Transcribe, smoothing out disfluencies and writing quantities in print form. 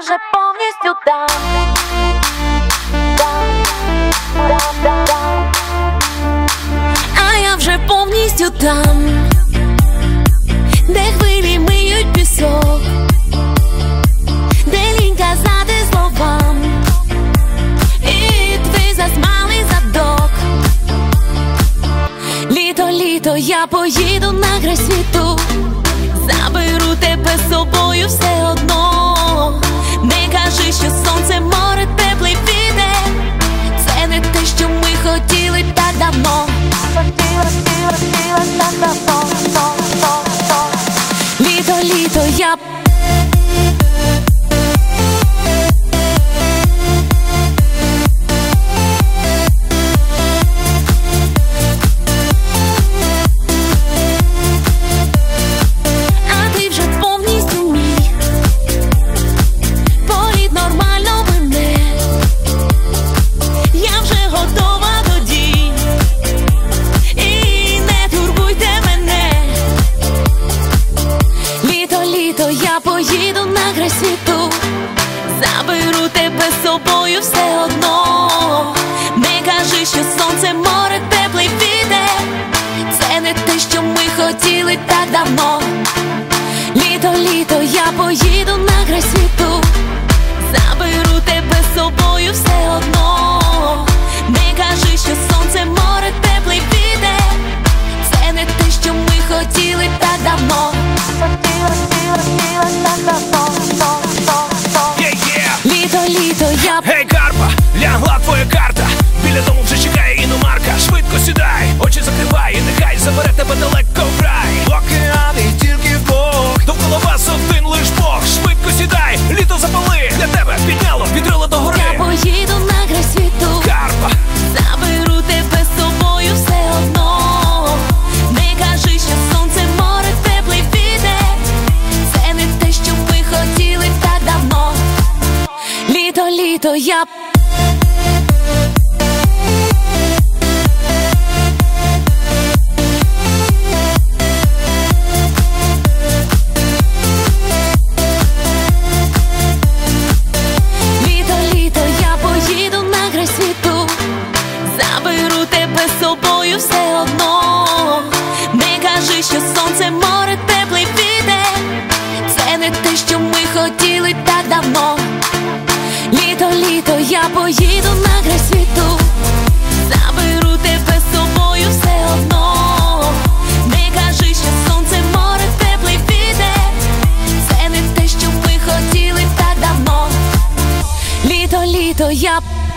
вже повністю там. А я вже повністю там, де хвилі миють пісок, де лінь казати словам, і твій засмалий задок. Літо, літо, я поїду на край світу, заберу тебе з собою все одно. Не кажи, що сонце, море, теплий вітер, це не те, що ми хотіли так давно. Літо, літо, я я поїду на край світу, заберу тебе з собою все одно. Не кажи, що сонце, море, теплий вітер, це не те, що ми хотіли так давно. Літо, літо, я поїду на край світу, заберу тебе з собою все одно. Не кажи, що сонце, море, теплий вітер, це не те, що ми хотіли так давно. Літо, літо, я... Гей, Карпа, лягла твоя карта, біля дому вже чекає іномарка. Швидко сідай, очі закривай, і нехай забере тебе далеко в рай. Океани тільки вдвох, довкола вас один лиш Бог. Швидко сідай, літо запали, для тебе підняло, відрило до гори. Я поїду на край світу, Карпа, заберу тебе з собою все одно. Не кажи, що сонце, море, теплий вітер, це не те, що ми хотіли так давно. Літо, літо, я... Літо, літо, я поїду на край світу, заберу тебе з собою все одно. Не кажи, що сонце, море, теплий вітер, це не те, що ми хотіли так давно. Літо, літо, я поїду на край світу, заберу тебе з собою все одно. Не кажи, що сонце, море, теплий вітер, це не те, що ми хотіли так давно. Літо, літо, я...